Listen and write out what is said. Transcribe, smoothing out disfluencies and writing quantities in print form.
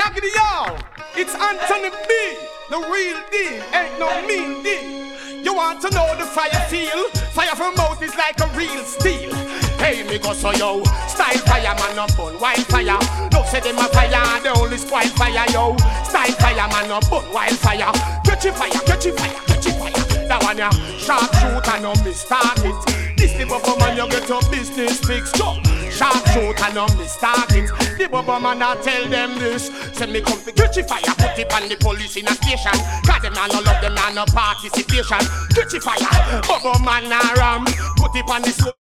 Yaggedy y'all, it's Anthony B, the real deal, ain't no mean deal. You want to know the fire feel? Fire from mouth is like a real steel. Hey, me go so yo, style fire man up on wildfire. Don't say them a fire, they only spoil fire yo. Style fire man up on wildfire. Catchy fire, catchy fire, catchy fire. That one ya, sharp shoot and no miss target. This the bubble man you get your business fixed up. Sharp shoot and no miss target. The bubble man I tell them this. Say me come to catchy fire, put it on the police in a station. Cause them all no love them and no participation. Catchy fire, bubble man I ram, put it on the slope.